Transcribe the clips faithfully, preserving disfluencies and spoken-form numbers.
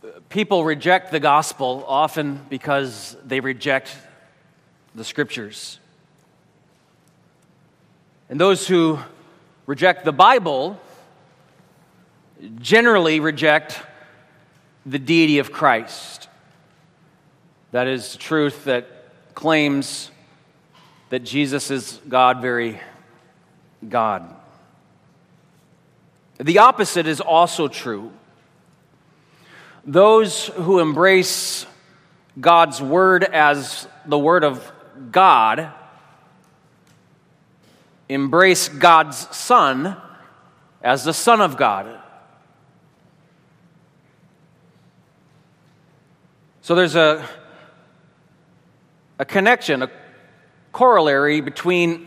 People reject the gospel often because they reject the scriptures. And those who reject the Bible generally reject the deity of Christ. That is truth that claims that Jesus is God, very God. The opposite is also true. Those who embrace God's word as the word of God embrace God's Son as the Son of God. So there's a, a connection, a corollary between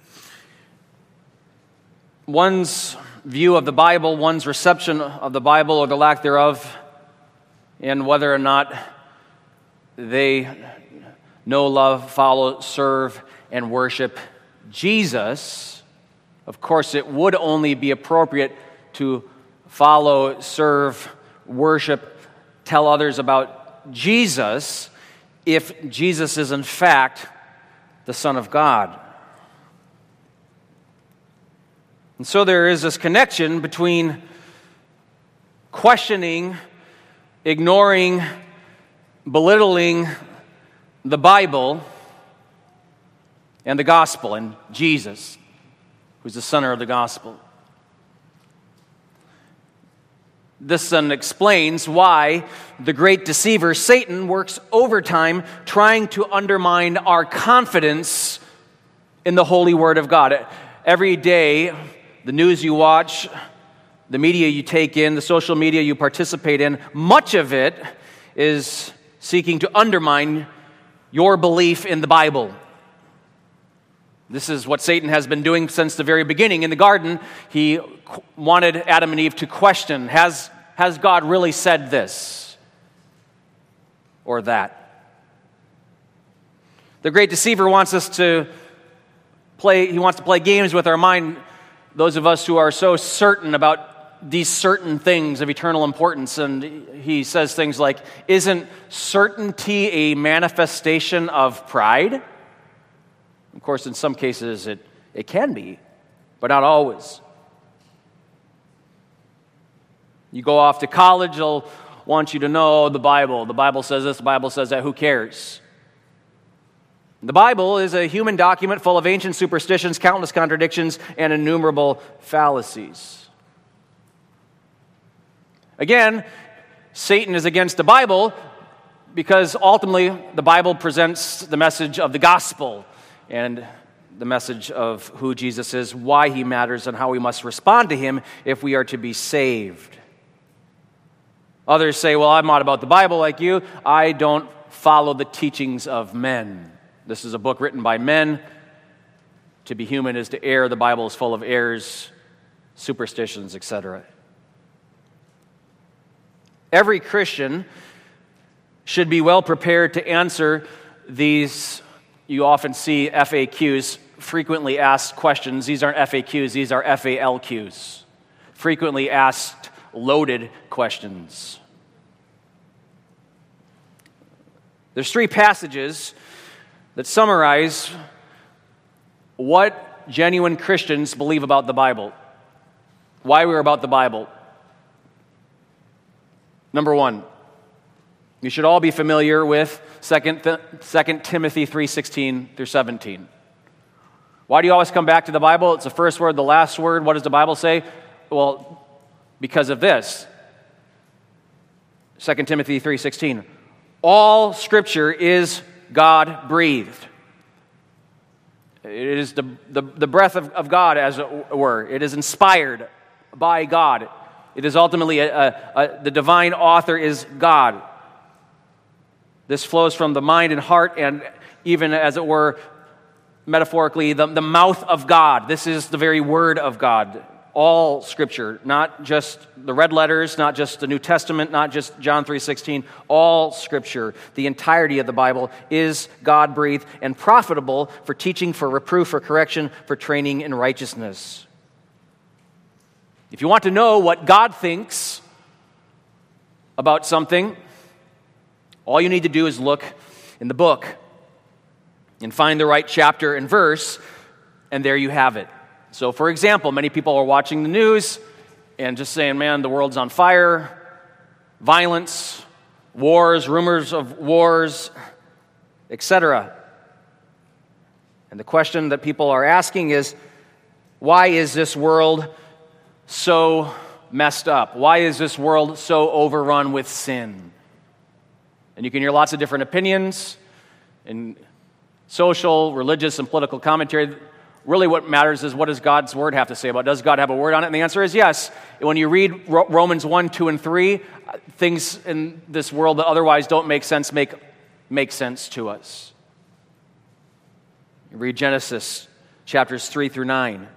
one's view of the Bible, one's reception of the Bible or the lack thereof, and whether or not they know, love, follow, serve, and worship Jesus. Of course, it would only be appropriate to follow, serve, worship, tell others about Jesus if Jesus is in fact the Son of God. And so there is this connection between questioning, ignoring, belittling the Bible and the gospel and Jesus, who's the center of the gospel. This then explains why the great deceiver Satan works overtime trying to undermine our confidence in the holy word of God. Every day, the news you watch, the media you take in, the social media you participate in, much of it is seeking to undermine your belief in the Bible. This is what Satan has been doing since the very beginning. In the garden, he wanted Adam and Eve to question, has, has God really said this or that? The great deceiver wants us to play, he wants to play games with our mind, those of us who are so certain about these certain things of eternal importance. And he says things like, isn't certainty a manifestation of pride? Of course, in some cases it, it can be, but not always. You go off to college, they'll want you to know the Bible. The Bible says this, the Bible says that, who cares? The Bible is a human document full of ancient superstitions, countless contradictions, and innumerable fallacies. Again, Satan is against the Bible because ultimately the Bible presents the message of the gospel and the message of who Jesus is, why he matters, and how we must respond to him if we are to be saved. Others say, well, I'm not about the Bible like you. I don't follow the teachings of men. This is a book written by men. To be human is to err. The Bible is full of errors, superstitions, et cetera. Every Christian should be well prepared to answer these, you often see F A Qs, frequently asked questions. These aren't F A Qs, these are F A L Qs. Frequently asked, loaded questions. There's three passages that summarize what genuine Christians believe about the Bible, why we're about the Bible. Number one, you should all be familiar with Second Timothy three sixteen through seventeen. Why do you always come back to the Bible? It's the first word, the last word. What does the Bible say? Well, because of this. Second Timothy three sixteen. All Scripture is God-breathed. It is the, the, the breath of, of God, as it were. It is inspired by God. It is ultimately, a, a, a, the divine author is God. This flows from the mind and heart and even, as it were, metaphorically, the, the mouth of God. This is the very word of God. All Scripture, not just the red letters, not just the New Testament, not just John three sixteen. All Scripture, the entirety of the Bible, is God-breathed and profitable for teaching, for reproof, for correction, for training in righteousness. If you want to know what God thinks about something, all you need to do is look in the book and find the right chapter and verse, and there you have it. So, for example, many people are watching the news and just saying, man, the world's on fire, violence, wars, rumors of wars, et cetera. And the question that people are asking is, why is this world so messed up? Why is this world so overrun with sin? And you can hear lots of different opinions in social, religious, and political commentary. Really what matters is, what does God's Word have to say about it? Does God have a word on it? And the answer is yes. When you read Romans one, two, and three, things in this world that otherwise don't make sense make, make sense to us. You read Genesis chapters three through nine.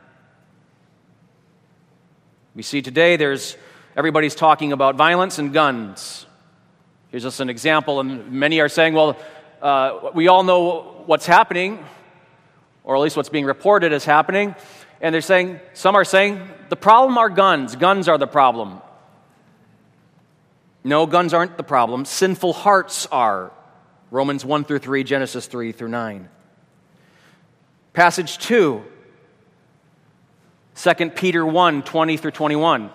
We see today there's everybody's talking about violence and guns. Here's just an example, and many are saying, well, uh, we all know what's happening, or at least what's being reported as happening, and they're saying, some are saying, the problem are guns. Guns are the problem. No, guns aren't the problem. Sinful hearts are. Romans one through three, Genesis three through nine. Passage two, Second Peter one, twenty through twenty-one.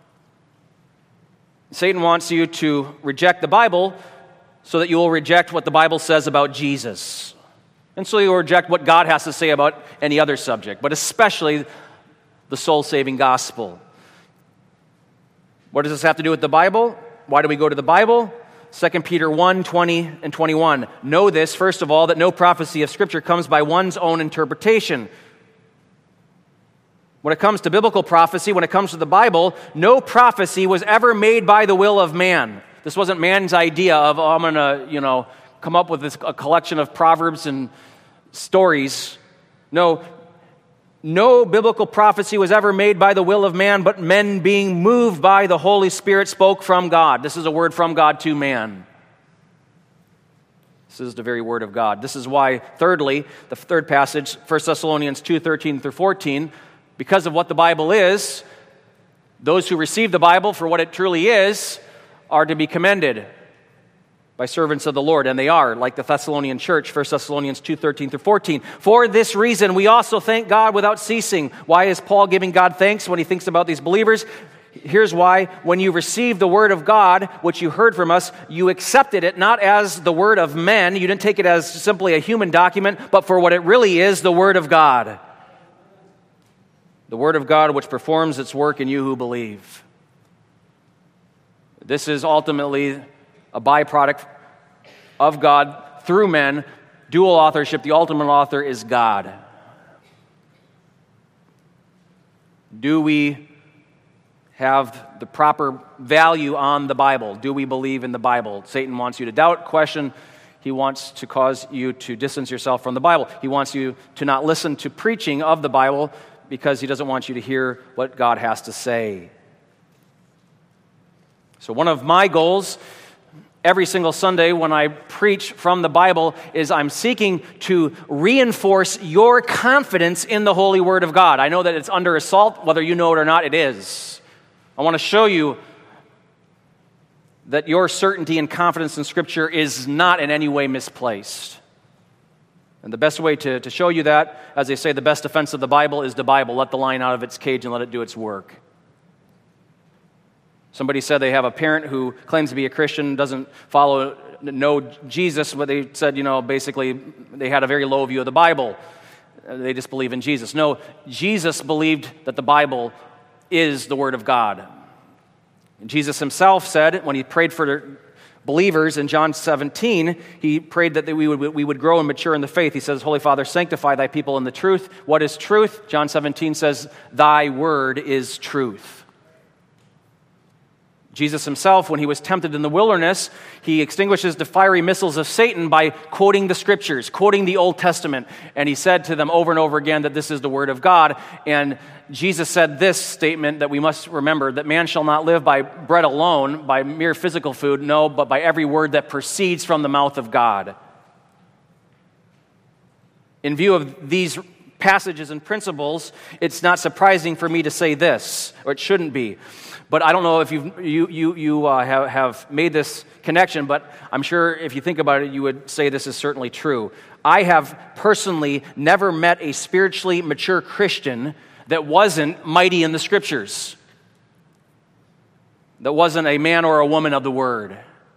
Satan wants you to reject the Bible so that you will reject what the Bible says about Jesus. And so you'll reject what God has to say about any other subject, but especially the soul-saving gospel. What does this have to do with the Bible? Why do we go to the Bible? Second Peter one, twenty and twenty-one. Know this, first of all, that no prophecy of Scripture comes by one's own interpretation. When it comes to biblical prophecy, when it comes to the Bible, no prophecy was ever made by the will of man. This wasn't man's idea of, oh, I'm going to, you know, come up with this, a collection of proverbs and stories. No, no biblical prophecy was ever made by the will of man, but men being moved by the Holy Spirit spoke from God. This is a word from God to man. This is the very word of God. This is why, thirdly, the third passage, First Thessalonians two, thirteen through fourteen, because of what the Bible is, those who receive the Bible for what it truly is are to be commended by servants of the Lord, and they are, like the Thessalonian church, First Thessalonians two, thirteen through fourteen. For this reason, we also thank God without ceasing. Why is Paul giving God thanks when he thinks about these believers? Here's why. When you received the word of God, which you heard from us, you accepted it not as the word of men. You didn't take it as simply a human document, but for what it really is, the word of God. The word of God which performs its work in you who believe. This is ultimately a byproduct of God through men. Dual authorship. The ultimate author is God. Do we have the proper value on the Bible? Do we believe in the Bible? Satan wants you to doubt, question. He wants to cause you to distance yourself from the Bible. He wants you to not listen to preaching of the Bible because he doesn't want you to hear what God has to say. So one of my goals every single Sunday when I preach from the Bible is I'm seeking to reinforce your confidence in the Holy Word of God. I know that it's under assault, whether you know it or not, it is. I want to show you that your certainty and confidence in Scripture is not in any way misplaced. And the best way to, to show you that, as they say, the best defense of the Bible is the Bible. Let the lion out of its cage and let it do its work. Somebody said they have a parent who claims to be a Christian, doesn't follow, know Jesus, but they said, you know, basically they had a very low view of the Bible. They just believe in Jesus. No, Jesus believed that the Bible is the Word of God. And Jesus himself said, when he prayed for believers in John seventeen, he prayed that we would, we would grow and mature in the faith. He says, Holy Father, sanctify thy people in the truth. What is truth? John seventeen says, thy word is truth. Jesus himself, when he was tempted in the wilderness, he extinguishes the fiery missiles of Satan by quoting the Scriptures, quoting the Old Testament. And he said to them over and over again that this is the Word of God. And Jesus said this statement that we must remember, that man shall not live by bread alone, by mere physical food, no, but by every word that proceeds from the mouth of God. In view of these passages and principles, it's not surprising for me to say this, or it shouldn't be. But I don't know if you've, you you you uh, have, have made this connection, but I'm sure if you think about it, you would say this is certainly true. I have personally never met a spiritually mature Christian that wasn't mighty in the Scriptures, that wasn't a man or a woman of the Word.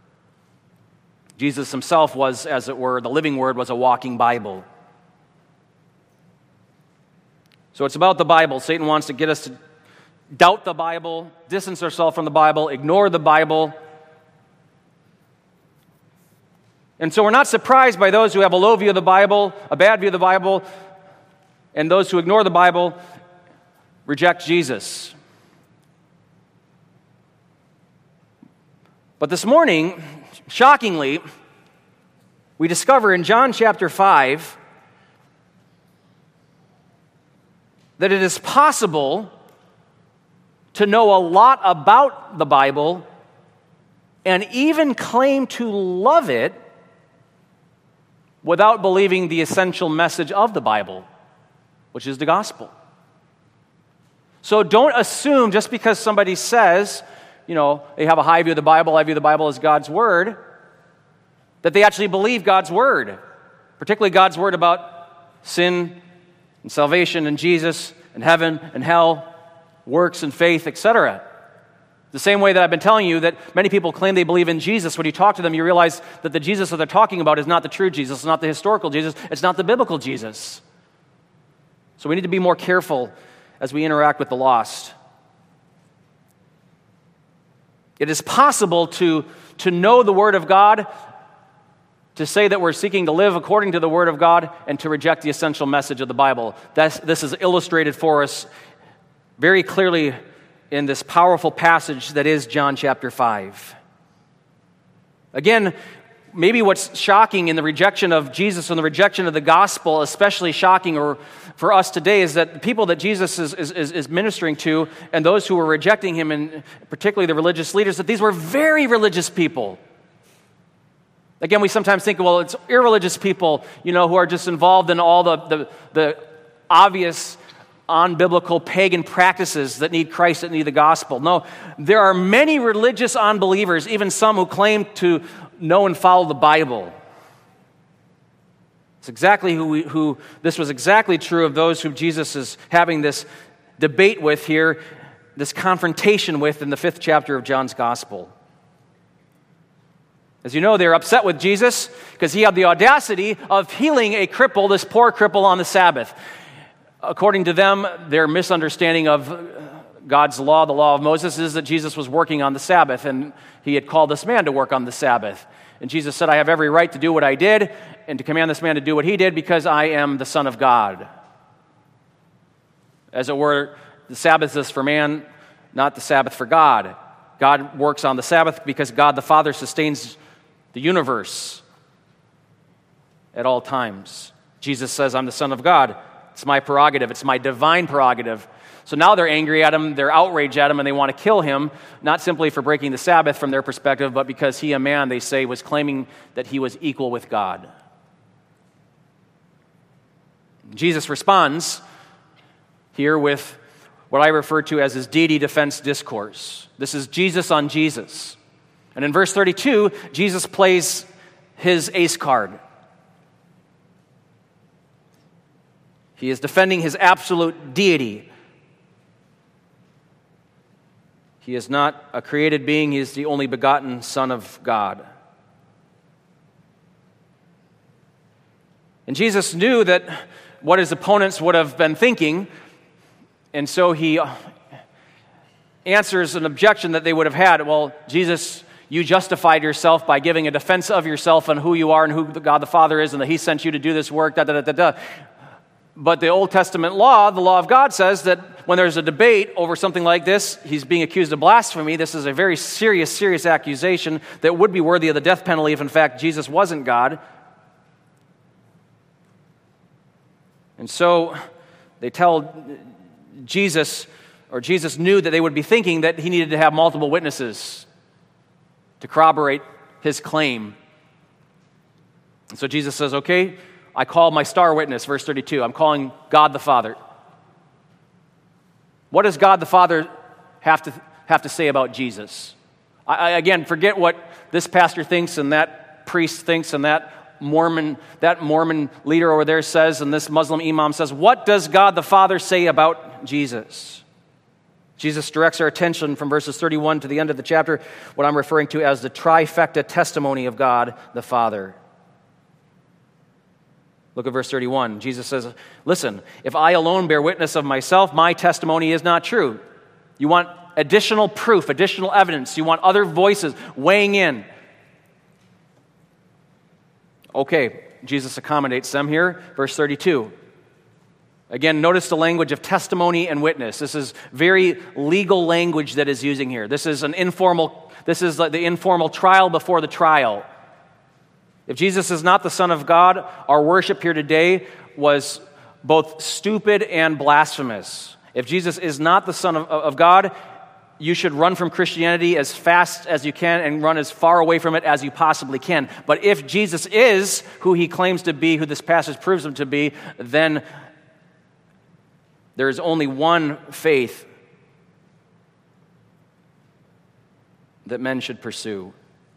Jesus himself was, as it were, the living Word was a walking Bible. So it's about the Bible. Satan wants to get us to doubt the Bible, distance ourselves from the Bible, ignore the Bible. And so we're not surprised by those who have a low view of the Bible, a bad view of the Bible, and those who ignore the Bible, reject Jesus. But this morning, shockingly, we discover in John chapter five that it is possible to know a lot about the Bible and even claim to love it without believing the essential message of the Bible, which is the gospel. So don't assume just because somebody says, you know, they have a high view of the Bible, I view the Bible as God's Word, that they actually believe God's Word, particularly God's Word about sin and salvation and Jesus and heaven and hell, works and faith, et cetera. The same way that I've been telling you that many people claim they believe in Jesus. When you talk to them, you realize that the Jesus that they're talking about is not the true Jesus, it's not the historical Jesus, it's not the biblical Jesus. So we need to be more careful as we interact with the lost. It is possible to, to know the Word of God, to say that we're seeking to live according to the Word of God, and to reject the essential message of the Bible. That's, this is illustrated for us very clearly in this powerful passage that is John chapter five. Again, maybe what's shocking in the rejection of Jesus and the rejection of the gospel, especially shocking or for us today, is that the people that Jesus is, is, is ministering to and those who were rejecting him, and particularly the religious leaders, that these were very religious people. Again, we sometimes think, well, it's irreligious people, you know, who are just involved in all the, the, the obvious unbiblical pagan practices that need Christ, that need the gospel. No, there are many religious unbelievers, even some who claim to know and follow the Bible. It's exactly who, we, who this was exactly true of those who Jesus is having this debate with here, this confrontation with in the fifth chapter of John's gospel. As you know, they're upset with Jesus because he had the audacity of healing a cripple, this poor cripple, on the Sabbath. According to them, their misunderstanding of God's law, the law of Moses, is that Jesus was working on the Sabbath, and he had called this man to work on the Sabbath. And Jesus said, I have every right to do what I did and to command this man to do what he did because I am the Son of God. As it were, the Sabbath is for man, not the Sabbath for God. God works on the Sabbath because God the Father sustains the universe at all times. Jesus says, I'm the Son of God. It's my prerogative. It's my divine prerogative. So now they're angry at him, they're outraged at him, and they want to kill him, not simply for breaking the Sabbath from their perspective, but because he, a man, they say, was claiming that he was equal with God. Jesus responds here with what I refer to as his deity defense discourse. This is Jesus on Jesus. And in verse thirty-two, Jesus plays his ace card. He is defending his absolute deity. He is not a created being. He is the only begotten Son of God. And Jesus knew that what his opponents would have been thinking, and so he answers an objection that they would have had. Well, Jesus, you justified yourself by giving a defense of yourself and who you are and who God the Father is and that he sent you to do this work, da da da da da. But the Old Testament law, the law of God, says that when there's a debate over something like this, he's being accused of blasphemy. This is a very serious, serious accusation that would be worthy of the death penalty if, in fact, Jesus wasn't God. And so they tell Jesus, or Jesus knew that they would be thinking that he needed to have multiple witnesses to corroborate his claim. And so Jesus says, okay, I call my star witness, verse thirty-two. I'm calling God the Father. What does God the Father have to have to say about Jesus? I, I, again, forget what this pastor thinks and that priest thinks and that Mormon that Mormon leader over there says and this Muslim imam says. What does God the Father say about Jesus? Jesus directs our attention from verses thirty-one to the end of the chapter, what I'm referring to as the trifecta testimony of God the Father. Look at verse thirty-one. Jesus says, listen, if I alone bear witness of myself, my testimony is not true. You want additional proof, additional evidence. You want other voices weighing in. Okay, Jesus accommodates them here. Verse thirty-two. Again, notice the language of testimony and witness. This is very legal language that is using here. This is an informal, this is the informal trial before the trial. If Jesus is not the Son of God, our worship here today was both stupid and blasphemous. If Jesus is not the Son of, of God, you should run from Christianity as fast as you can and run as far away from it as you possibly can. But if Jesus is who he claims to be, who this passage proves him to be, then there is only one faith that men should pursue.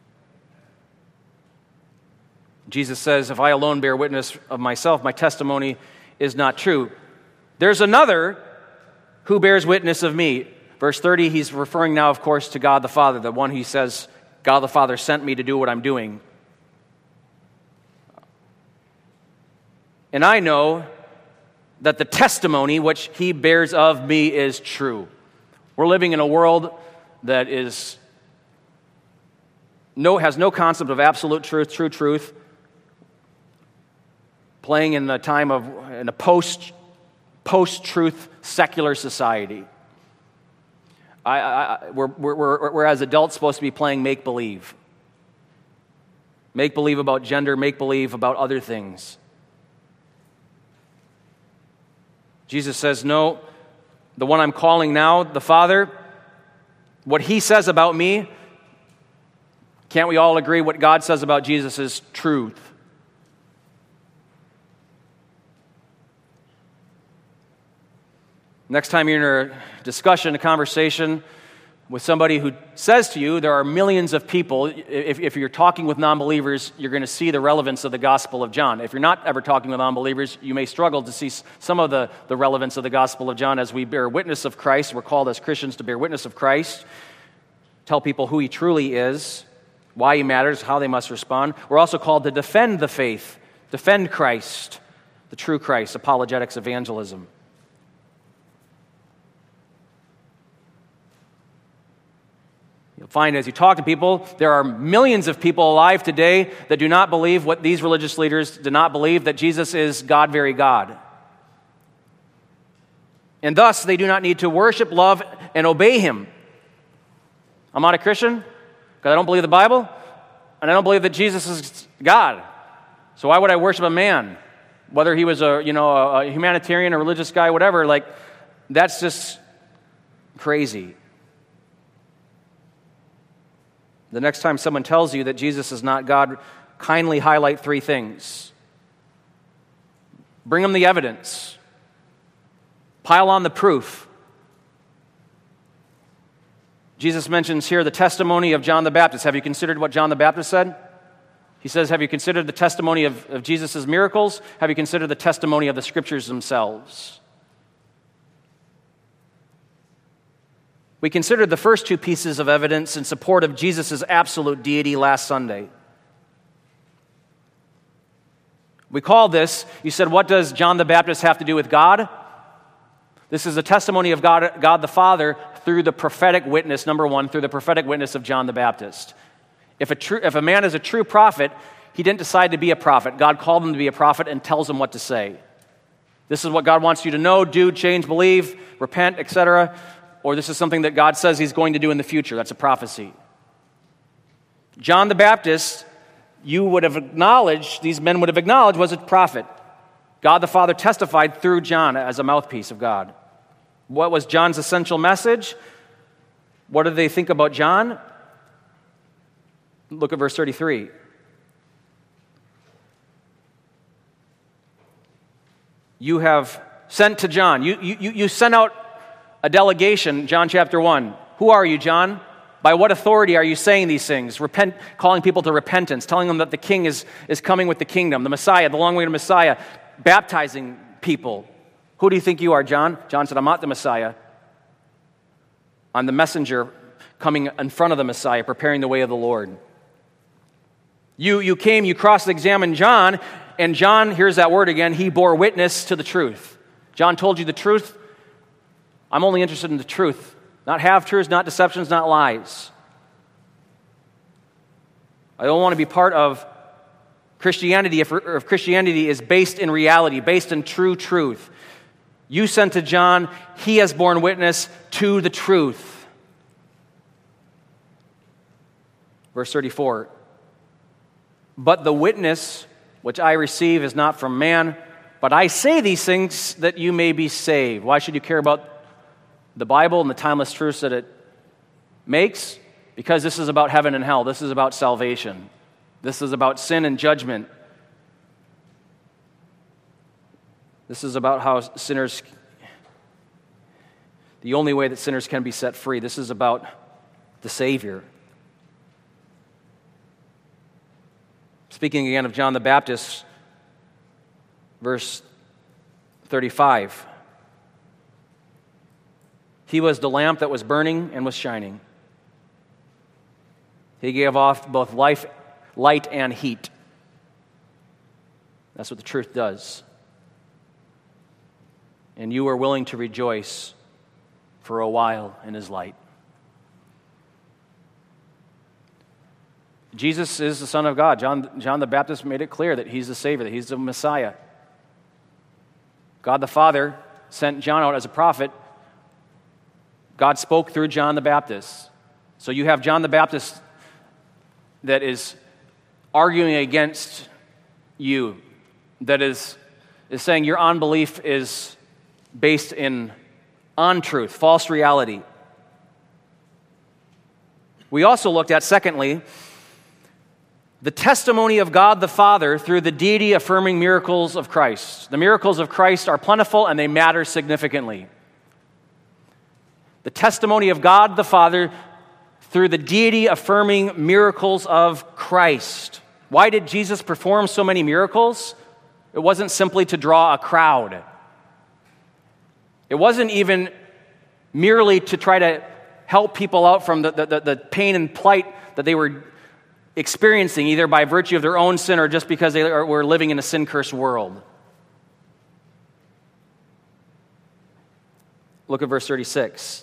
Jesus says, if I alone bear witness of myself, my testimony is not true. There's another who bears witness of me. Verse thirty, he's referring now, of course, to God the Father, the one he says, God the Father sent me to do what I'm doing. And I know that the testimony which he bears of me is true. We're living in a world that is no has no concept of absolute truth, true truth, playing in the time of in a post post-truth secular society. I, I, we're, we're, we're as adults supposed to be playing make-believe. Make-believe about gender, make-believe about other things. Jesus says, no, the one I'm calling now, the Father, what he says about me, can't we all agree what God says about Jesus is truth? Next time you're in a discussion, a conversation with somebody who says to you, there are millions of people, if, if you're talking with non-believers, you're going to see the relevance of the Gospel of John. If you're not ever talking with non-believers, you may struggle to see some of the, the relevance of the Gospel of John as we bear witness of Christ. We're called as Christians to bear witness of Christ, tell people who he truly is, why he matters, how they must respond. We're also called to defend the faith, defend Christ, the true Christ, apologetics, evangelism. You'll find as you talk to people, there are millions of people alive today that do not believe what these religious leaders do not believe, that Jesus is God, very God. And thus, they do not need to worship, love, and obey him. I'm not a Christian because I don't believe the Bible, and I don't believe that Jesus is God. So why would I worship a man? Whether he was a, you know, a humanitarian, a religious guy, whatever, like, that's just crazy. The next time someone tells you that Jesus is not God, kindly highlight three things. Bring them the evidence. Pile on the proof. Jesus mentions here the testimony of John the Baptist. Have you considered what John the Baptist said? He says, have you considered the testimony of, of Jesus' miracles? Have you considered the testimony of the Scriptures themselves? We considered the first two pieces of evidence in support of Jesus' absolute deity last Sunday. We call this, you said, what does John the Baptist have to do with God? This is a testimony of God, God the Father through the prophetic witness, number one, through the prophetic witness of John the Baptist. If a, true, if a man is a true prophet, he didn't decide to be a prophet. God called him to be a prophet and tells him what to say. This is what God wants you to know, do, change, believe, repent, et cetera. Or this is something that God says he's going to do in the future. That's a prophecy. John the Baptist, you would have acknowledged, these men would have acknowledged, was a prophet. God the Father testified through John as a mouthpiece of God. What was John's essential message? What did they think about John? Look at verse thirty-three. you have sent to John. You, you, you sent out a delegation, John chapter one. Who are you, John? By what authority are you saying these things? Repent, calling people to repentance, telling them that the king is, is coming with the kingdom, the Messiah, the long-awaited Messiah, baptizing people. Who do you think you are, John? John said, I'm not the Messiah. I'm the messenger coming in front of the Messiah, preparing the way of the Lord. You, you came, you cross-examined John, and John, here's that word again, he bore witness to the truth. John told you the truth. I'm only interested in the truth. Not half-truths, not deceptions, not lies. I don't want to be part of Christianity if, if Christianity is based in reality, based in true truth. You sent to John, he has borne witness to the truth. Verse thirty-four. But the witness which I receive is not from man, but I say these things that you may be saved. Why should you care about the Bible and the timeless truths that it makes? Because this is about heaven and hell. This is about salvation. This is about sin and judgment. This is about how sinners, the only way that sinners can be set free. This is about the Savior. Speaking again of John the Baptist, verse thirty-five. He was the lamp that was burning and was shining. He gave off both life, light and heat. That's what the truth does. And you were willing to rejoice for a while in his light. Jesus is the Son of God. John, John the Baptist made it clear that he's the Savior, that he's the Messiah. God the Father sent John out as a prophet. God spoke through John the Baptist. So you have John the Baptist that is arguing against you, that is, is saying your unbelief is based in untruth, false reality. We also looked at, secondly, the testimony of God the Father through the deity-affirming miracles of Christ. The miracles of Christ are plentiful and they matter significantly. The testimony of God the Father through the deity-affirming miracles of Christ. Why did Jesus perform so many miracles? It wasn't simply to draw a crowd. It wasn't even merely to try to help people out from the, the, the pain and plight that they were experiencing, either by virtue of their own sin or just because they were living in a sin-cursed world. Look at verse thirty-six.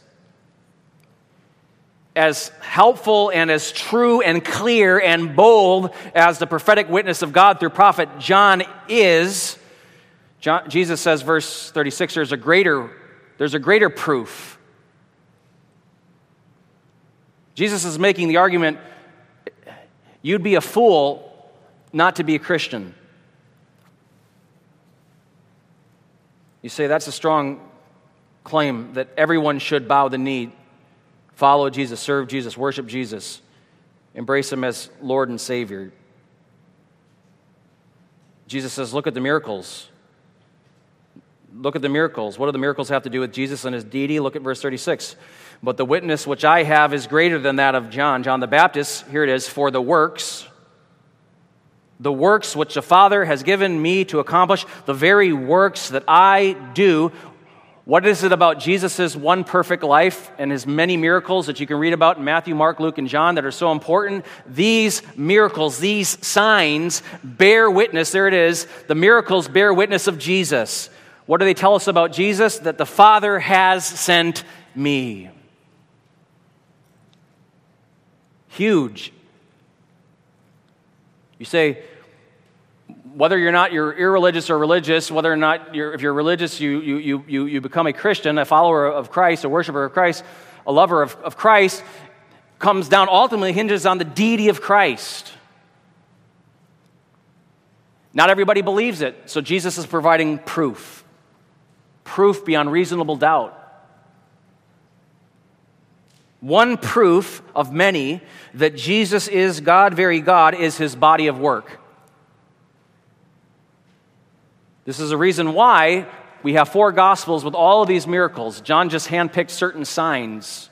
As helpful and as true and clear and bold as the prophetic witness of God through prophet John is, John, Jesus says, verse thirty-six, there's a greater, there's a greater proof. Jesus is making the argument, you'd be a fool not to be a Christian. You say that's a strong claim that everyone should bow the knee, follow Jesus, serve Jesus, worship Jesus, embrace him as Lord and Savior. Jesus says, look at the miracles. Look at the miracles. What do the miracles have to do with Jesus and his deity? Look at verse thirty-six. But the witness which I have is greater than that of John, John the Baptist. Here it is, for the works, the works which the Father has given me to accomplish, the very works that I do. What is it about Jesus' one perfect life and his many miracles that you can read about in Matthew, Mark, Luke, and John that are so important? These miracles, these signs bear witness. There it is. The miracles bear witness of Jesus. What do they tell us about Jesus? That the Father has sent me. Huge. You say, whether you're not you're irreligious or religious, whether or not you're, if you're religious, you, you, you, you become a Christian, a follower of Christ, a worshiper of Christ, a lover of, of Christ, comes down, ultimately hinges on the deity of Christ. Not everybody believes it, so Jesus is providing proof. Proof beyond reasonable doubt. One proof of many that Jesus is God, very God, is his body of work. This is a reason why we have four Gospels with all of these miracles. John just handpicked certain signs.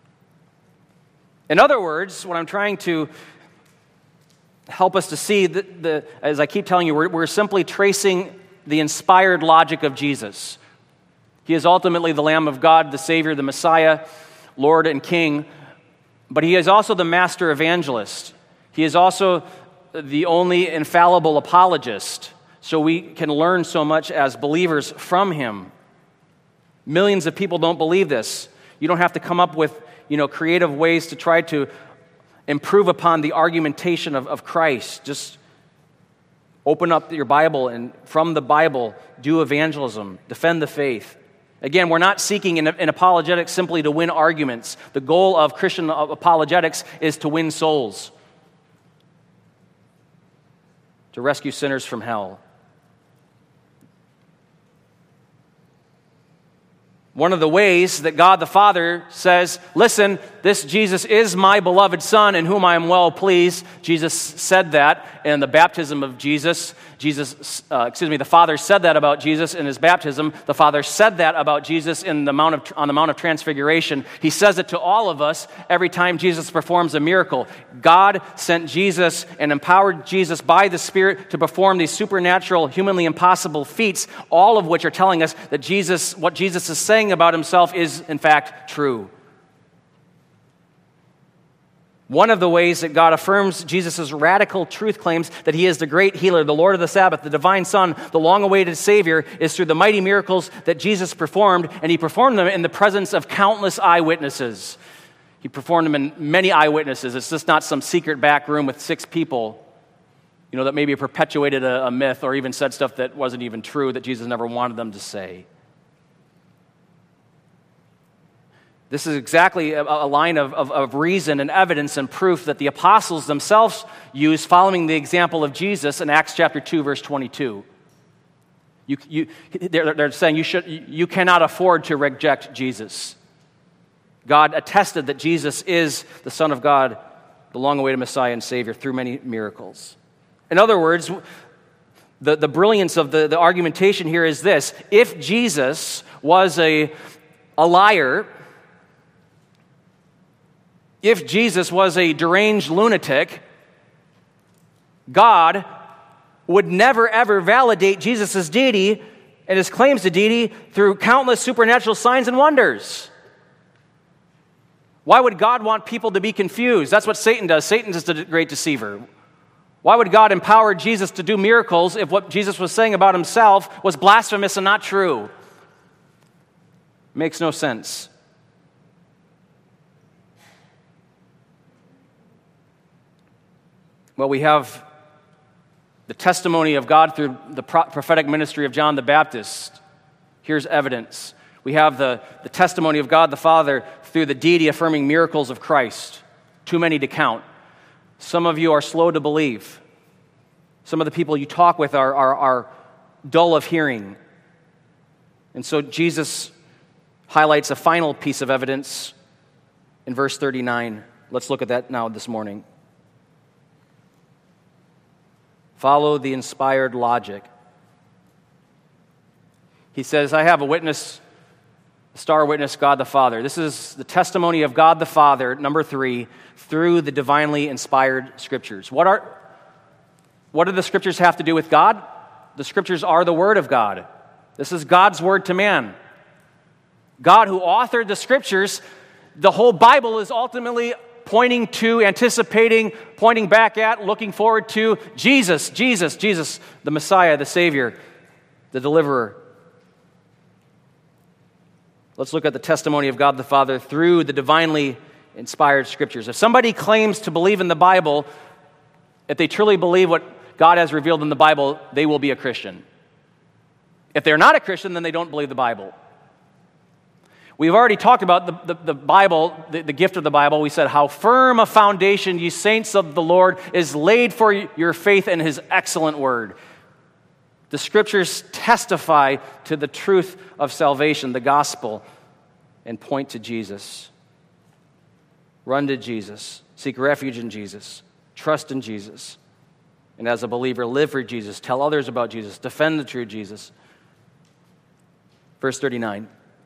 In other words, what I'm trying to help us to see, the, the, as I keep telling you, we're, we're simply tracing the inspired logic of Jesus. He is ultimately the Lamb of God, the Savior, the Messiah, Lord and King, but he is also the master evangelist. He is also the only infallible apologist, so we can learn so much as believers from him. Millions of people don't believe this. You don't have to come up with, you know, creative ways to try to improve upon the argumentation of, of Christ. Just open up your Bible and from the Bible, do evangelism, defend the faith. Again, we're not seeking in, in apologetics simply to win arguments. The goal of Christian apologetics is to win souls, to rescue sinners from hell. One of the ways that God the Father says, listen, this Jesus is my beloved Son in whom I am well pleased. Jesus said that in the baptism of Jesus. Jesus, uh, excuse me, the Father said that about Jesus in his baptism. The Father said that about Jesus in the Mount of, on the Mount of Transfiguration. He says it to all of us every time Jesus performs a miracle. God sent Jesus and empowered Jesus by the Spirit to perform these supernatural, humanly impossible feats, all of which are telling us that Jesus, what Jesus is saying about himself is, in fact, true. One of the ways that God affirms Jesus' radical truth claims that he is the great healer, the Lord of the Sabbath, the divine Son, the long-awaited Savior, is through the mighty miracles that Jesus performed, and he performed them in the presence of countless eyewitnesses. He performed them in many eyewitnesses. It's just not some secret back room with six people, you know, that maybe perpetuated a, a myth or even said stuff that wasn't even true that Jesus never wanted them to say. This is exactly a, a line of, of, of reason and evidence and proof that the apostles themselves used following the example of Jesus in Acts chapter two, verse twenty-two. You, you, they're, they're saying you, should, you cannot afford to reject Jesus. God attested that Jesus is the Son of God, the long-awaited Messiah and Savior through many miracles. In other words, the, the brilliance of the, the argumentation here is this. If Jesus was a, a liar, if Jesus was a deranged lunatic, God would never ever validate Jesus' deity and his claims to deity through countless supernatural signs and wonders. Why would God want people to be confused? That's what Satan does. Satan is the great deceiver. Why would God empower Jesus to do miracles if what Jesus was saying about himself was blasphemous and not true? Makes no sense. Well, we have the testimony of God through the prophetic ministry of John the Baptist. Here's evidence. We have the, the testimony of God the Father through the deity-affirming miracles of Christ. Too many to count. Some of you are slow to believe. Some of the people you talk with are, are, are dull of hearing. And so Jesus highlights a final piece of evidence in verse thirty-nine. Let's look at that now this morning. Follow the inspired logic. He says, I have a witness, a star witness, God the Father. This is the testimony of God the Father, number three, through the divinely inspired Scriptures. What are, what do the Scriptures have to do with God? The Scriptures are the Word of God. This is God's Word to man. God who authored the Scriptures, the whole Bible is ultimately pointing to, anticipating, pointing back at, looking forward to Jesus, Jesus, Jesus, the Messiah, the Savior, the Deliverer. Let's look at the testimony of God the Father through the divinely inspired Scriptures. If somebody claims to believe in the Bible, if they truly believe what God has revealed in the Bible, they will be a Christian. If they're not a Christian, then they don't believe the Bible. We've already talked about the, the, the Bible, the, the gift of the Bible. We said, how firm a foundation, ye saints of the Lord, is laid for your faith in his excellent word. The Scriptures testify to the truth of salvation, the gospel, and point to Jesus. Run to Jesus. Seek refuge in Jesus. Trust in Jesus. And as a believer, live for Jesus, tell others about Jesus, defend the true Jesus. Verse thirty-nine.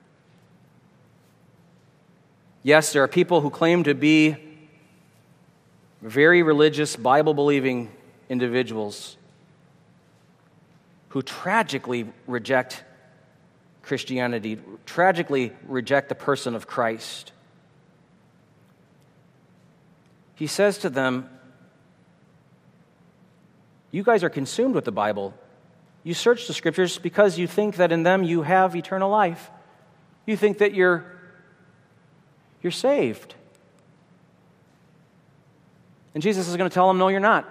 Yes, there are people who claim to be very religious, Bible-believing individuals who tragically reject Christianity, tragically reject the person of Christ. He says to them, you guys are consumed with the Bible. You search the Scriptures because you think that in them you have eternal life. You think that you're, you're saved. And Jesus is going to tell them, no, you're not.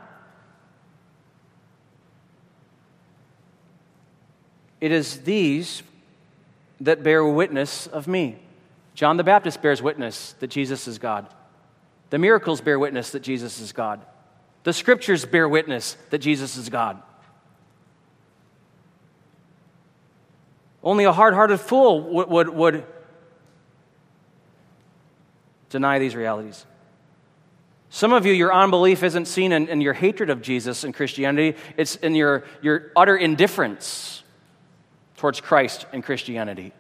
It is these that bear witness of me. John the Baptist bears witness that Jesus is God. The miracles bear witness that Jesus is God. The Scriptures bear witness that Jesus is God. Only a hard-hearted fool would, would, would deny these realities. Some of you, your unbelief isn't seen in, in your hatred of Jesus and Christianity. It's in your, your utter indifference towards Christ and Christianity.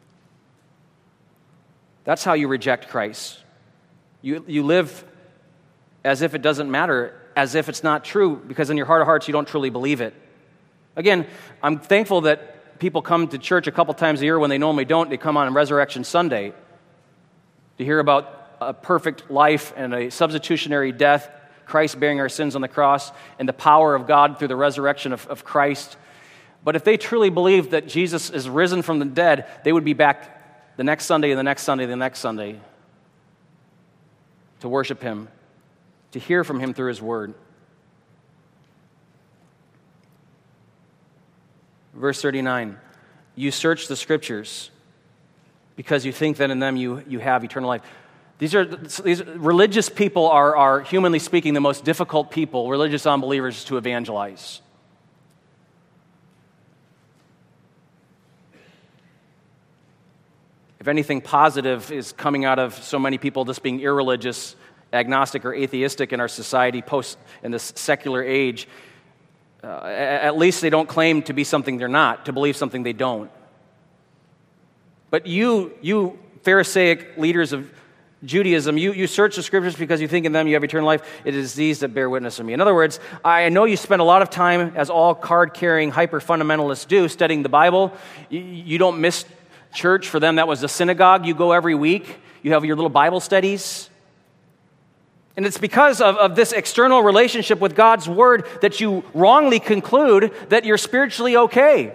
That's how you reject Christ. You, you live as if it doesn't matter, as if it's not true, because in your heart of hearts you don't truly believe it. Again, I'm thankful that people come to church a couple times a year when they normally don't. They come on Resurrection Sunday to hear about a perfect life and a substitutionary death, Christ bearing our sins on the cross, and the power of God through the resurrection of, of Christ. But if they truly believed that Jesus is risen from the dead, they would be back the next Sunday and the next Sunday and the next Sunday to worship Him, to hear from Him through His Word. Verse thirty-nine, you search the Scriptures because you think that in them you, you have eternal life. These are these religious people are, are, humanly speaking, the most difficult people, religious unbelievers, to evangelize. If anything positive is coming out of so many people just being irreligious, agnostic, or atheistic in our society, post in this secular age, uh, at least they don't claim to be something they're not, to believe something they don't. But you, you Pharisaic leaders of Judaism, you, you search the Scriptures because you think in them you have eternal life. It is these that bear witness of me. In other words, I know you spend a lot of time, as all card-carrying hyper-fundamentalists do, studying the Bible. You, you don't miss church. For them, that was the synagogue. You go every week. You have your little Bible studies. And it's because of, of this external relationship with God's Word that you wrongly conclude that you're spiritually okay,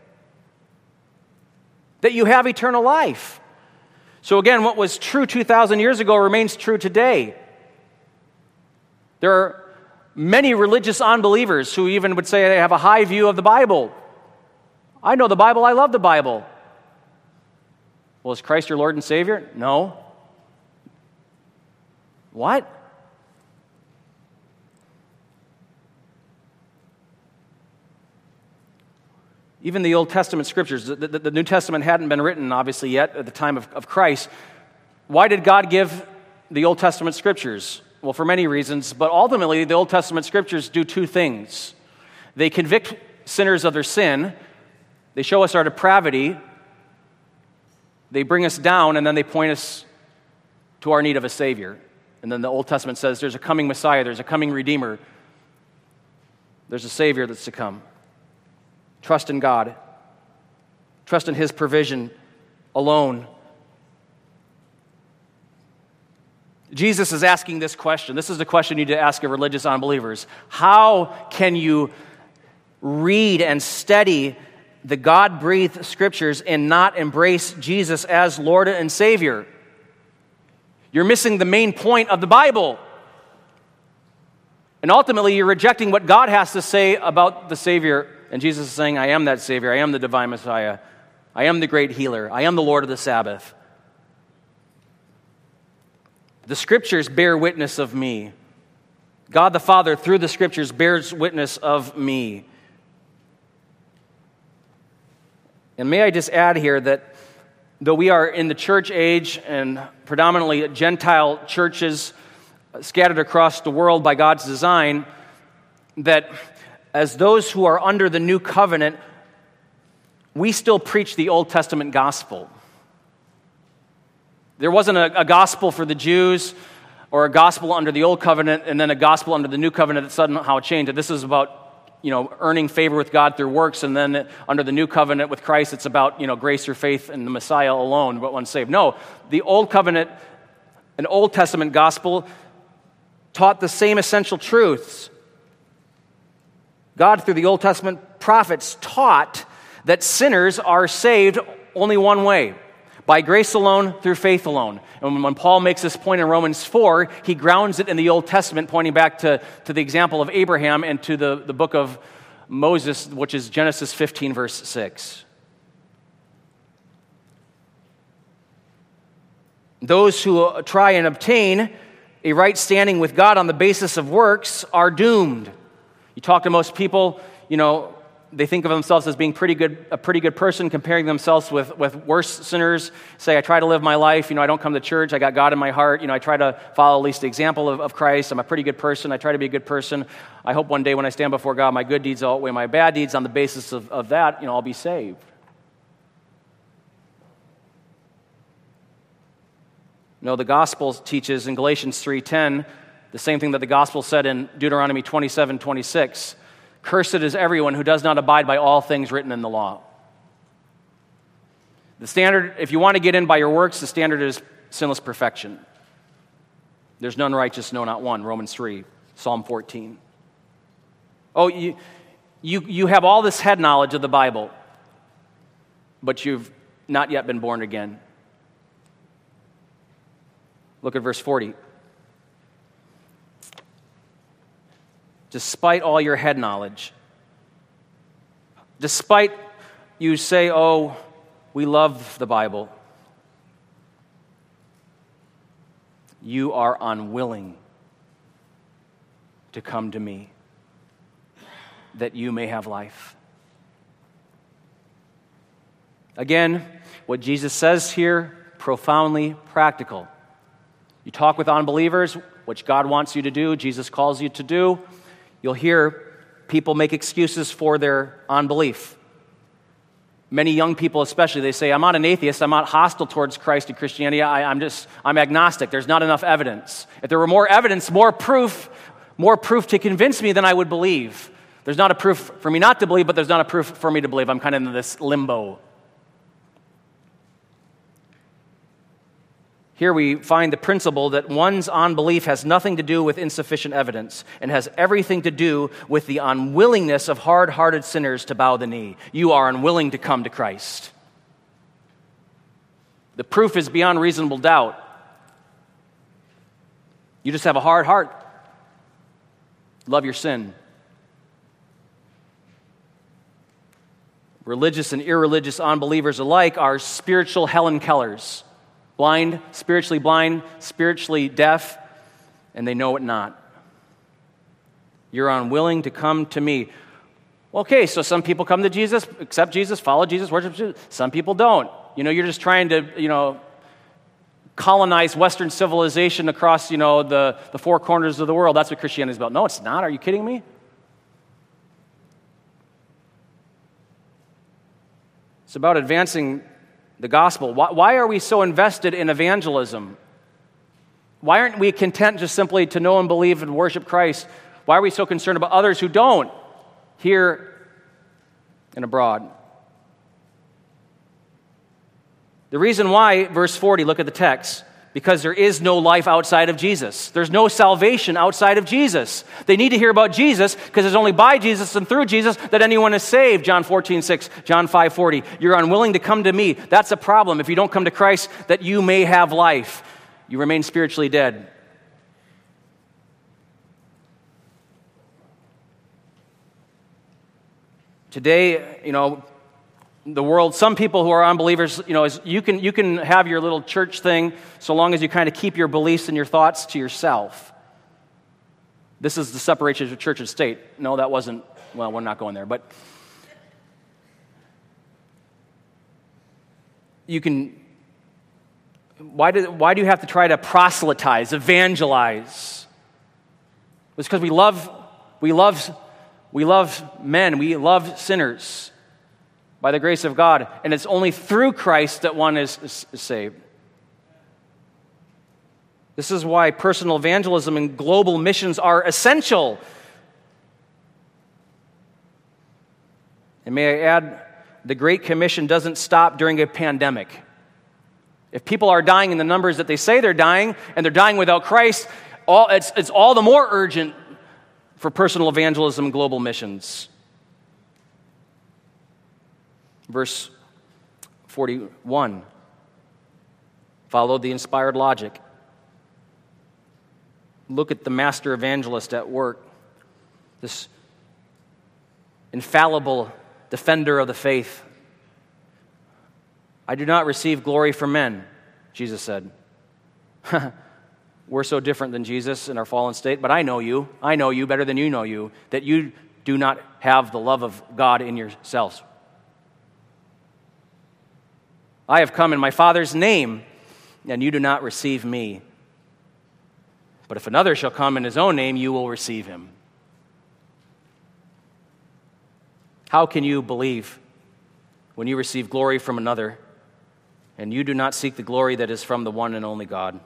that you have eternal life. So again, what was true two thousand years ago remains true today. There are many religious unbelievers who even would say they have a high view of the Bible. I know the Bible, I love the Bible. Well, is Christ your Lord and Savior? No. What? Even the Old Testament Scriptures, the, the, the New Testament hadn't been written, obviously, yet at the time of, of Christ. Why did God give the Old Testament Scriptures? Well, for many reasons, but ultimately the Old Testament Scriptures do two things. They convict sinners of their sin, they show us our depravity, they bring us down, and then they point us to our need of a Savior. And then the Old Testament says there's a coming Messiah, there's a coming Redeemer, there's a Savior that's to come. Trust in God. Trust in His provision alone. Jesus is asking this question. This is the question you need to ask of religious unbelievers. How can you read and study the God-breathed Scriptures and not embrace Jesus as Lord and Savior? You're missing the main point of the Bible. And ultimately, you're rejecting what God has to say about the Savior. And Jesus is saying, I am that Savior. I am the divine Messiah. I am the great healer. I am the Lord of the Sabbath. The Scriptures bear witness of me. God the Father, through the Scriptures, bears witness of me. And may I just add here that though we are in the church age and predominantly Gentile churches scattered across the world by God's design, that as those who are under the new covenant, we still preach the Old Testament gospel. There wasn't a, a gospel for the Jews or a gospel under the Old Covenant and then a gospel under the New Covenant that somehow changed. This is about, you know, earning favor with God through works, and then under the New Covenant with Christ, it's about, you know, grace through faith in the Messiah alone, but once saved. No, the Old Covenant, an Old Testament gospel, taught the same essential truths. God, through the Old Testament prophets, taught that sinners are saved only one way: by grace alone, through faith alone. And when Paul makes this point in Romans four, he grounds it in the Old Testament, pointing back to, to the example of Abraham and to the, the book of Moses, which is Genesis fifteen, verse six. Those who try and obtain a right standing with God on the basis of works are doomed. You talk to most people, you know, they think of themselves as being pretty good, a pretty good person, comparing themselves with, with worse sinners. Say, I try to live my life, you know, I don't come to church, I got God in my heart, you know, I try to follow at least the example of, of Christ, I'm a pretty good person, I try to be a good person. I hope one day when I stand before God, my good deeds outweigh my bad deeds. On the basis of, of that, you know, I'll be saved. No, the gospel teaches in Galatians three ten the same thing that the gospel said in Deuteronomy twenty-seven twenty-six. Cursed is everyone who does not abide by all things written in the law. The standard, if you want to get in by your works, the standard is sinless perfection. There's none righteous, no, not one. Romans three, Psalm fourteen. Oh, you, you, you have all this head knowledge of the Bible, but you've not yet been born again. Look at verse forty. Despite all your head knowledge, despite you say, oh, we love the Bible, you are unwilling to come to me that you may have life. Again, what Jesus says here, profoundly practical. You talk with unbelievers, which God wants you to do, Jesus calls you to do. You'll hear people make excuses for their unbelief. Many young people especially, they say, I'm not an atheist, I'm not hostile towards Christ and Christianity, I, I'm just, I'm agnostic, there's not enough evidence. If there were more evidence, more proof, more proof to convince me, then I would believe. There's not a proof for me not to believe, but there's not a proof for me to believe. I'm kind of in this limbo. Here we find the principle that one's unbelief has nothing to do with insufficient evidence and has everything to do with the unwillingness of hard-hearted sinners to bow the knee. You are unwilling to come to Christ. The proof is beyond reasonable doubt. You just have a hard heart. Love your sin. Religious and irreligious unbelievers alike are spiritual Helen Kellers. Blind, spiritually blind, spiritually deaf, and they know it not. You're unwilling to come to me. Okay, so some people come to Jesus, accept Jesus, follow Jesus, worship Jesus. Some people don't. You know, you're just trying to, you know, colonize Western civilization across, you know, the, the four corners of the world. That's what Christianity is about. No, it's not. Are you kidding me? It's about advancing the gospel. Why, why are we so invested in evangelism? Why aren't we content just simply to know and believe and worship Christ? Why are we so concerned about others who don't, here and abroad? The reason why, verse forty, look at the text, because there is no life outside of Jesus. There's no salvation outside of Jesus. They need to hear about Jesus because it's only by Jesus and through Jesus that anyone is saved. John fourteen six, John five forty. You're unwilling to come to me. That's a problem. If you don't come to Christ, that you may have life. You remain spiritually dead. Today, you know, the world, some people who are unbelievers, you know, is you can you can have your little church thing so long as you kind of keep your beliefs and your thoughts to yourself. This is the separation of church and state. No, that wasn't, well, we're not going there, but you can, why do, why do you have to try to proselytize, evangelize? It's because we love, we love We love men. We love sinners by the grace of God. And it's only through Christ that one is, is, is saved. This is why personal evangelism and global missions are essential. And may I add, the Great Commission doesn't stop during a pandemic. If people are dying in the numbers that they say they're dying, and they're dying without Christ, all, it's, it's all the more urgent for personal evangelism and global missions. Verse forty-one, follow the inspired logic. Look at the master evangelist at work, this infallible defender of the faith. I do not receive glory from men, Jesus said. We're so different than Jesus in our fallen state, but I know you. I know you better than you know you, that you do not have the love of God in yourselves. I have come in my Father's name, and you do not receive me. But if another shall come in his own name, you will receive him. How can you believe when you receive glory from another, and you do not seek the glory that is from the one and only God?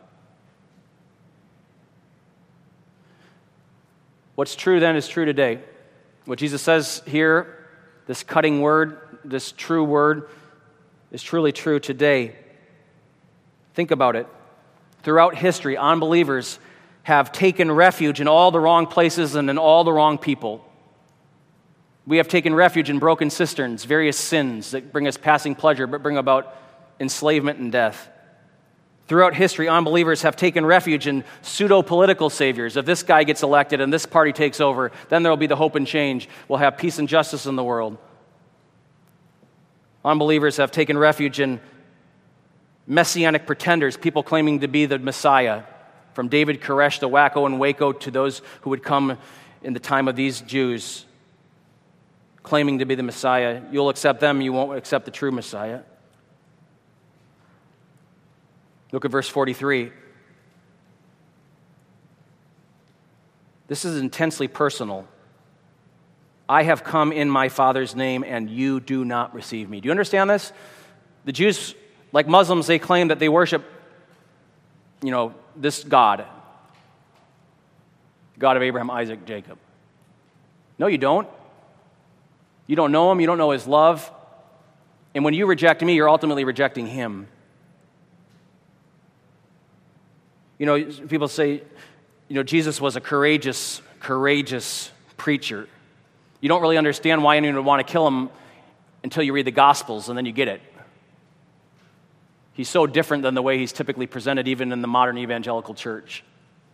What's true then is true today. What Jesus says here, this cutting word, this true word, is truly true today. Think about it. Throughout history, unbelievers have taken refuge in all the wrong places and in all the wrong people. We have taken refuge in broken cisterns, various sins that bring us passing pleasure but bring about enslavement and death. Throughout history, unbelievers have taken refuge in pseudo-political saviors. If this guy gets elected and this party takes over, then there will be the hope and change. We'll have peace and justice in the world. Unbelievers have taken refuge in messianic pretenders, people claiming to be the Messiah, from David Koresh, the wacko in Waco, to those who would come in the time of these Jews, claiming to be the Messiah. You'll accept them, you won't accept the true Messiah. Look at verse forty-three. This is intensely personal. I have come in my Father's name, and you do not receive me. Do you understand this? The Jews, like Muslims, they claim that they worship, you know, this God. God of Abraham, Isaac, Jacob. No, you don't. You don't know him. You don't know his love. And when you reject me, you're ultimately rejecting him. You know, people say, you know, Jesus was a courageous, courageous preacher. You don't really understand why anyone would want to kill him until you read the Gospels, and then you get it. He's so different than the way he's typically presented, even in the modern evangelical church.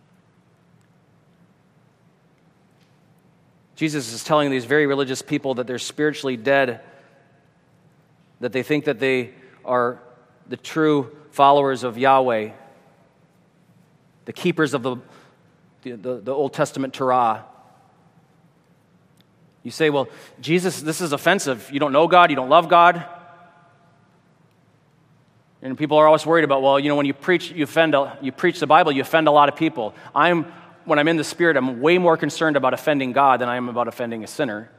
Jesus is telling these very religious people that they're spiritually dead, that they think that they are the true followers of Yahweh, the keepers of the, the, the Old Testament Torah. You say, well, Jesus, this is offensive. You don't know God, you don't love God. And people are always worried about, well, you know, when you preach, you offend, you preach the Bible, you offend a lot of people. I'm, when I'm in the Spirit, I'm way more concerned about offending God than I am about offending a sinner.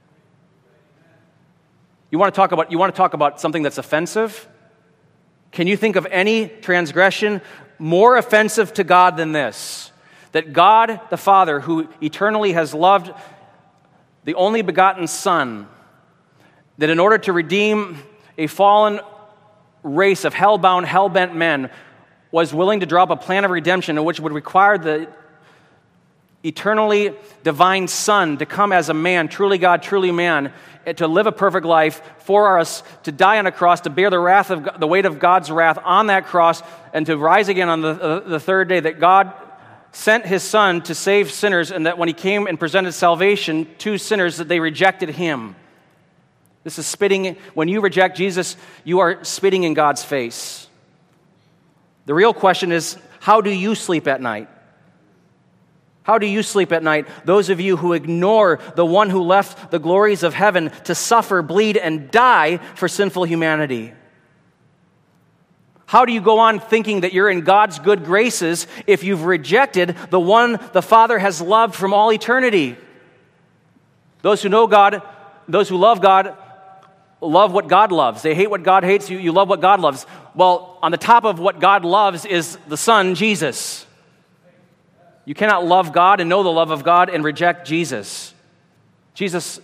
You want to talk about, you want to talk about something that's offensive? Can you think of any transgression more offensive to God than this? That God the Father, who eternally has loved the only begotten Son, that in order to redeem a fallen race of hell-bound, hell-bent men, was willing to draw up a plan of redemption in which would require the eternally divine Son to come as a man, truly God, truly man, to live a perfect life for us, to die on a cross, to bear the wrath of God, the weight of God's wrath on that cross, and to rise again on the, uh, the third day, that God sent his Son to save sinners, and that when he came and presented salvation to sinners, that they rejected him. This is spitting. When you reject Jesus, you are spitting in God's face. The real question is, how do you sleep at night? How do you sleep at night, those of you who ignore the one who left the glories of heaven to suffer, bleed, and die for sinful humanity? How do you go on thinking that you're in God's good graces if you've rejected the one the Father has loved from all eternity? Those who know God, those who love God, love what God loves. They hate what God hates, you, you love what God loves. Well, on the top of what God loves is the Son, Jesus. You cannot love God and know the love of God and reject Jesus. Jesus,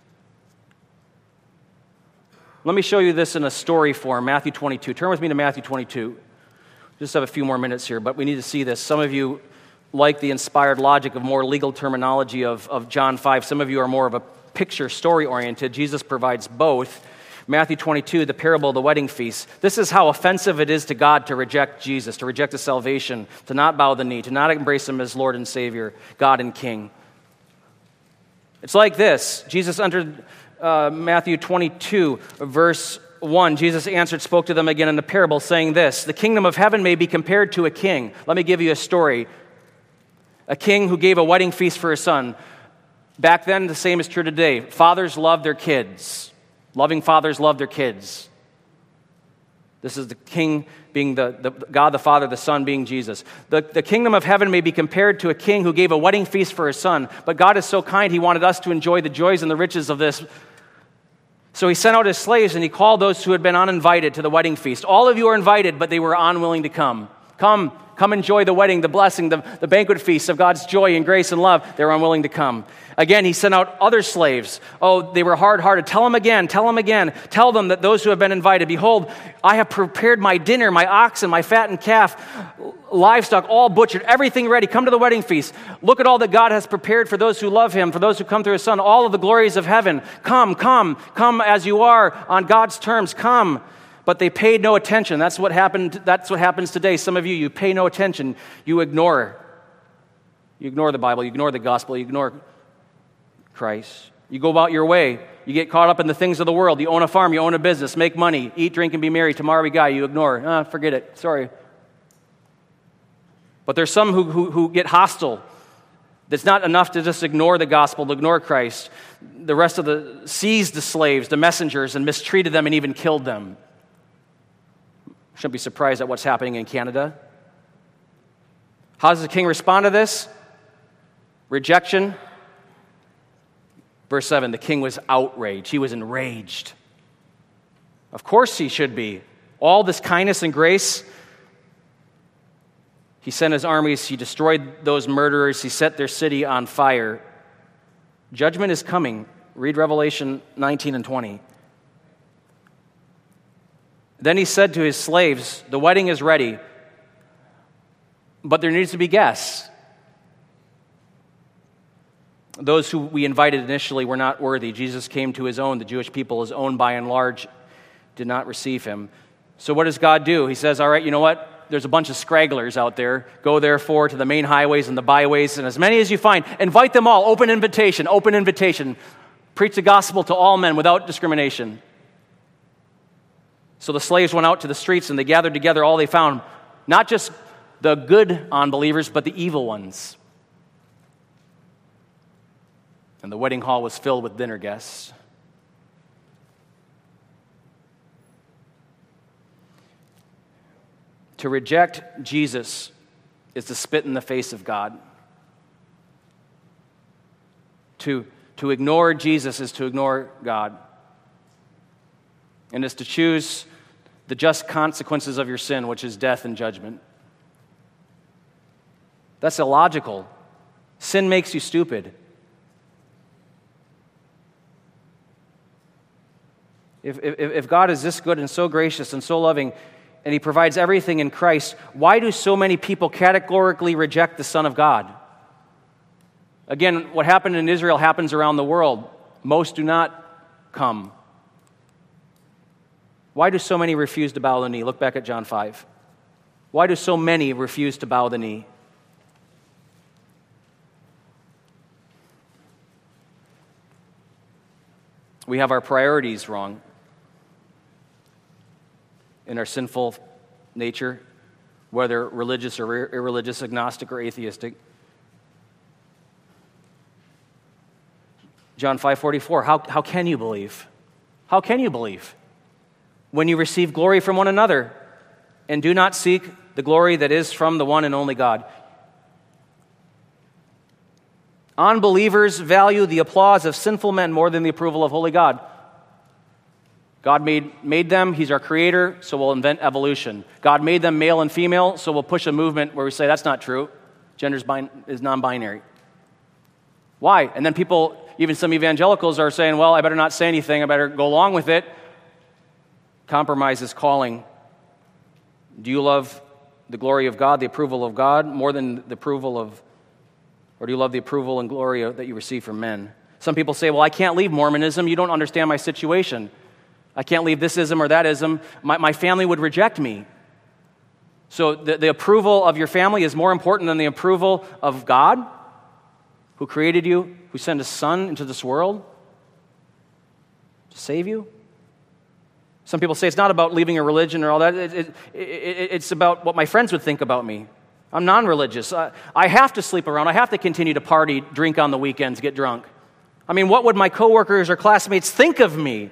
let me show you this in a story form, Matthew twenty-two. Turn with me to Matthew twenty-two. Just have a few more minutes here, but we need to see this. Some of you like the inspired logic of more legal terminology of, of John five. Some of you are more of a picture, story-oriented. Jesus provides both. Matthew twenty-two, the parable of the wedding feast. This is how offensive it is to God to reject Jesus, to reject His salvation, to not bow the knee, to not embrace Him as Lord and Savior, God and King. It's like this. Jesus entered uh, Matthew twenty-two, verse one. Jesus answered, spoke to them again in the parable, saying this, the kingdom of heaven may be compared to a king. Let me give you a story. A king who gave a wedding feast for his son. Back then, the same is true today. Fathers love their kids. Loving fathers love their kids. This is the king being the, the God the Father, the Son being Jesus. The, the kingdom of heaven may be compared to a king who gave a wedding feast for his son, but God is so kind, He wanted us to enjoy the joys and the riches of this. So He sent out His slaves and He called those who had been uninvited to the wedding feast. All of you are invited, but they were unwilling to come. Come, come enjoy the wedding, the blessing, the, the banquet feast of God's joy and grace and love. They were unwilling to come. Again, He sent out other slaves. Oh, they were hard-hearted. Tell them again, tell them again. Tell them that those who have been invited, behold, I have prepared my dinner, my oxen, my fattened calf, livestock, all butchered, everything ready. Come to the wedding feast. Look at all that God has prepared for those who love Him, for those who come through His Son, all of the glories of heaven. Come, come, come as you are on God's terms. Come. But they paid no attention. That's what happened. That's what happens today. Some of you, you pay no attention. You ignore. You ignore the Bible. You ignore the gospel. You ignore Christ. You go about your way. You get caught up in the things of the world. You own a farm. You own a business. Make money. Eat, drink, and be merry. Tomorrow we die. You ignore. Ah, forget it. Sorry. But there's some who, who, who get hostile. It's not enough to just ignore the gospel, to ignore Christ. The rest of the seized the slaves, the messengers, and mistreated them and even killed them. Shouldn't be surprised at what's happening in Canada. How does the king respond to this? Rejection. Verse seven, the king was outraged. He was enraged. Of course he should be. All this kindness and grace. He sent his armies. He destroyed those murderers. He set their city on fire. Judgment is coming. Read Revelation nineteen and twenty. Then he said to his slaves, the wedding is ready, but there needs to be guests. Those who we invited initially were not worthy. Jesus came to His own. The Jewish people, His own by and large, did not receive Him. So what does God do? He says, all right, you know what? There's a bunch of scragglers out there. Go therefore to the main highways and the byways, and as many as you find, invite them all. Open invitation, open invitation. Preach the gospel to all men without discrimination. So the slaves went out to the streets and they gathered together all they found, not just the good unbelievers, but the evil ones. And the wedding hall was filled with dinner guests. To reject Jesus is to spit in the face of God. To, to ignore Jesus is to ignore God. And is to choose the just consequences of your sin, which is death and judgment. That's illogical. Sin makes you stupid. If, if, if God is this good and so gracious and so loving, and He provides everything in Christ, why do so many people categorically reject the Son of God? Again, what happened in Israel happens around the world. Most do not come. Why do so many refuse to bow the knee? Look back at John five. Why do so many refuse to bow the knee? We have our priorities wrong in our sinful nature, whether religious or irreligious, agnostic or atheistic. John five forty-four, how, how can you believe? How can you believe? When you receive glory from one another and do not seek the glory that is from the one and only God. Unbelievers value the applause of sinful men more than the approval of holy God. God made, made them, He's our creator, so we'll invent evolution. God made them male and female, so we'll push a movement where we say that's not true. Gender is non-binary. Why? And then people, even some evangelicals are saying, well, I better not say anything, I better go along with it. Compromise is calling. Do you love the glory of God, the approval of God, more than the approval of, or do you love the approval and glory that you receive from men? Some people say, well, I can't leave Mormonism. You don't understand my situation. I can't leave this ism or that ism. My, my family would reject me. So the, the approval of your family is more important than the approval of God, who created you, who sent His Son into this world to save you. Some people say it's not about leaving a religion or all that. It, it, it, it's about what my friends would think about me. I'm non-religious. I, I have to sleep around. I have to continue to party, drink on the weekends, get drunk. I mean, what would my coworkers or classmates think of me?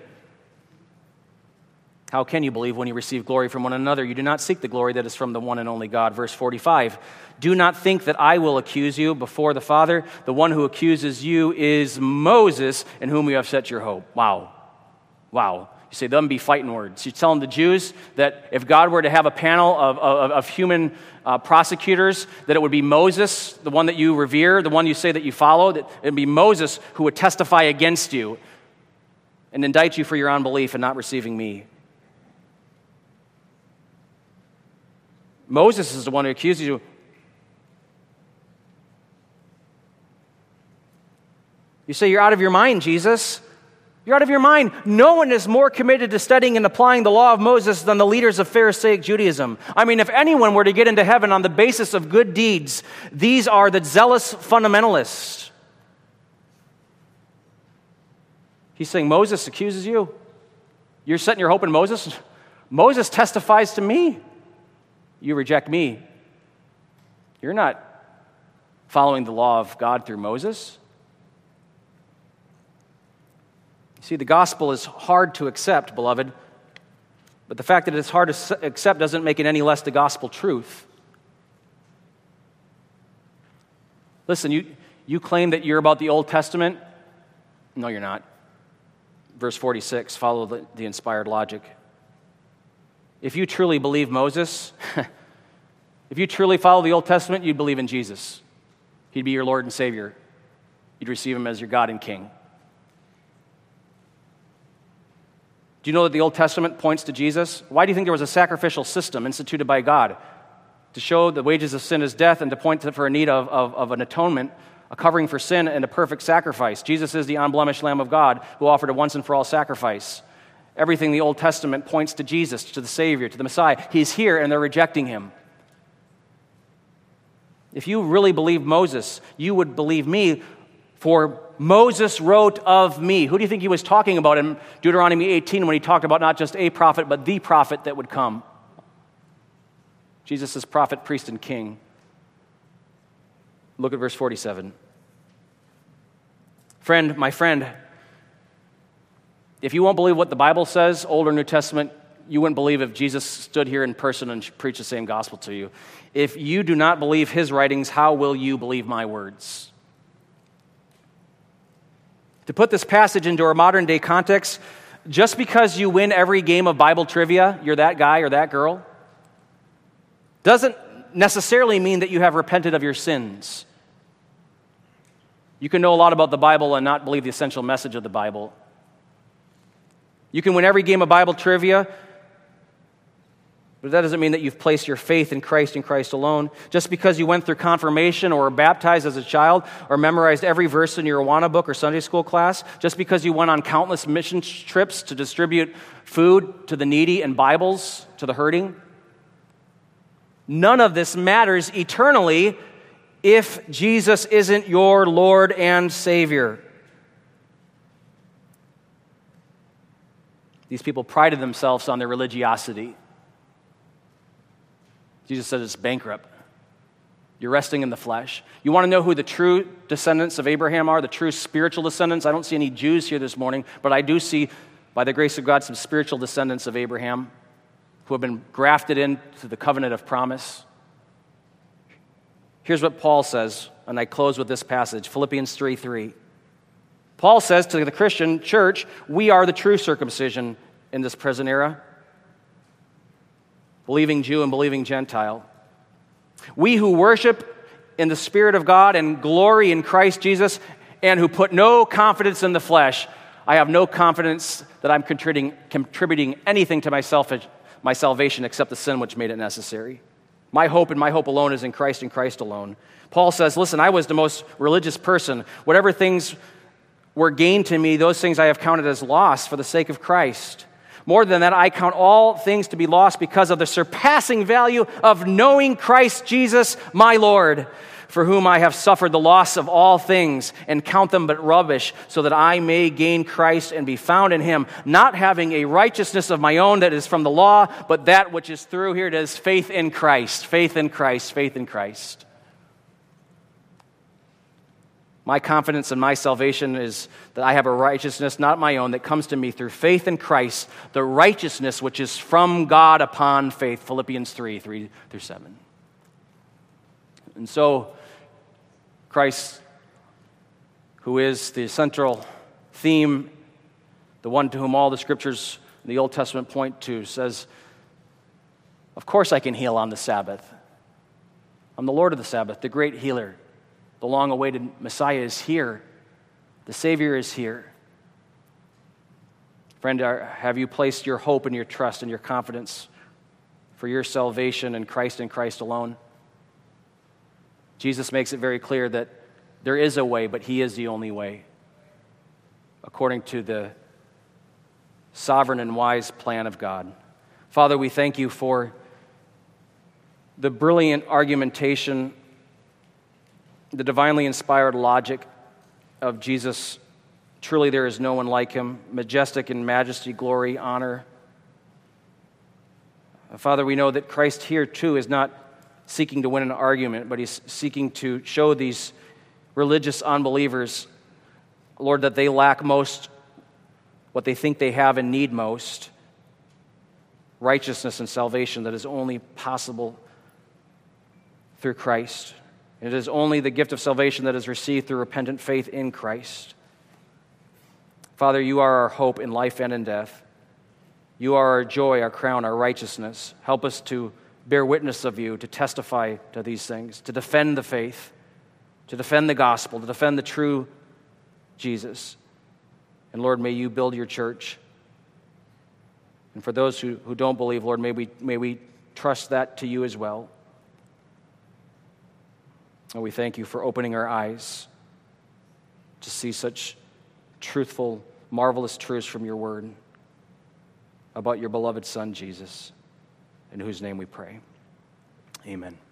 How can you believe when you receive glory from one another? You do not seek the glory that is from the one and only God. Verse forty-five, do not think that I will accuse you before the Father. The one who accuses you is Moses, in whom you have set your hope. Wow. Wow. You say, them be fighting words. You're telling the Jews that if God were to have a panel of, of, of human uh, prosecutors, that it would be Moses, the one that you revere, the one you say that you follow, that it would be Moses who would testify against you and indict you for your unbelief and not receiving me. Moses is the one who accuses you. You say, you're out of your mind, Jesus. You're out of your mind. No one is more committed to studying and applying the law of Moses than the leaders of Pharisaic Judaism. I mean, if anyone were to get into heaven on the basis of good deeds, these are the zealous fundamentalists. He's saying, Moses accuses you. You're setting your hope in Moses? Moses testifies to me. You reject me. You're not following the law of God through Moses. See, the gospel is hard to accept, beloved, but the fact that it's hard to accept doesn't make it any less the gospel truth. Listen, you, you claim that you're about the Old Testament. No, you're not. Verse forty-six, follow the, the inspired logic. If you truly believe Moses, if you truly follow the Old Testament, you'd believe in Jesus. He'd be your Lord and Savior. You'd receive Him as your God and King. Do you know that the Old Testament points to Jesus? Why do you think there was a sacrificial system instituted by God? To show the wages of sin is death and to point to, for a need of, of, of an atonement, a covering for sin, and a perfect sacrifice. Jesus is the unblemished Lamb of God who offered a once and for all sacrifice. Everything in the Old Testament points to Jesus, to the Savior, to the Messiah. He's here and they're rejecting Him. If you really believe Moses, you would believe me, for Moses wrote of me. Who do you think he was talking about in Deuteronomy eighteen when he talked about not just a prophet, but the prophet that would come? Jesus is prophet, priest, and king. Look at verse forty-seven. Friend, my friend, if you won't believe what the Bible says, Old or New Testament, you wouldn't believe if Jesus stood here in person and preached the same gospel to you. If you do not believe His writings, how will you believe my words? To put this passage into our modern day context, just because you win every game of Bible trivia, you're that guy or that girl, doesn't necessarily mean that you have repented of your sins. You can know a lot about the Bible and not believe the essential message of the Bible. You can win every game of Bible trivia, but that doesn't mean that you've placed your faith in Christ and Christ alone. Just because you went through confirmation or were baptized as a child or memorized every verse in your Awana book or Sunday school class, just because you went on countless mission trips to distribute food to the needy and Bibles to the hurting, none of this matters eternally if Jesus isn't your Lord and Savior. These people prided themselves on their religiosity. Jesus said it's bankrupt. You're resting in the flesh. You want to know who the true descendants of Abraham are, the true spiritual descendants? I don't see any Jews here this morning, but I do see, by the grace of God, some spiritual descendants of Abraham who have been grafted into the covenant of promise. Here's what Paul says and I close with this passage, Philippians three three. Paul says to the Christian church, we are the true circumcision in this present era, believing Jew and believing Gentile. We who worship in the Spirit of God and glory in Christ Jesus, and who put no confidence in the flesh. I have no confidence that I'm contributing, contributing anything to myself, my salvation except the sin which made it necessary. My hope and my hope alone is in Christ and Christ alone. Paul says, listen, I was the most religious person. Whatever things were gained to me, those things I have counted as loss for the sake of Christ. More than that, I count all things to be lost because of the surpassing value of knowing Christ Jesus, my Lord, for whom I have suffered the loss of all things and count them but rubbish, so that I may gain Christ and be found in him, not having a righteousness of my own that is from the law, but that which is through, here it is, faith in Christ, faith in Christ, faith in Christ. My confidence in my salvation is that I have a righteousness not my own that comes to me through faith in Christ, the righteousness which is from God upon faith, Philippians three, three through seven. And so, Christ, who is the central theme, the one to whom all the scriptures in the Old Testament point to, says, of course I can heal on the Sabbath. I'm the Lord of the Sabbath, the great healer. The long-awaited Messiah is here. The Savior is here. Friend, are, have you placed your hope and your trust and your confidence for your salvation in Christ and Christ alone? Jesus makes it very clear that there is a way, but he is the only way, according to the sovereign and wise plan of God. Father, we thank you for the brilliant argumentation, the divinely inspired logic of Jesus. Truly there is no one like him, majestic in majesty, glory, honor. Father, we know that Christ here too is not seeking to win an argument, but he's seeking to show these religious unbelievers, Lord, that they lack most what they think they have and need most, righteousness and salvation that is only possible through Christ. It is only the gift of salvation that is received through repentant faith in Christ. Father, you are our hope in life and in death. You are our joy, our crown, our righteousness. Help us to bear witness of you, to testify to these things, to defend the faith, to defend the gospel, to defend the true Jesus. And Lord, may you build your church. And for those who, who don't believe, Lord, may we, may we trust that to you as well. And we thank you for opening our eyes to see such truthful, marvelous truths from your word about your beloved Son, Jesus, in whose name we pray. Amen.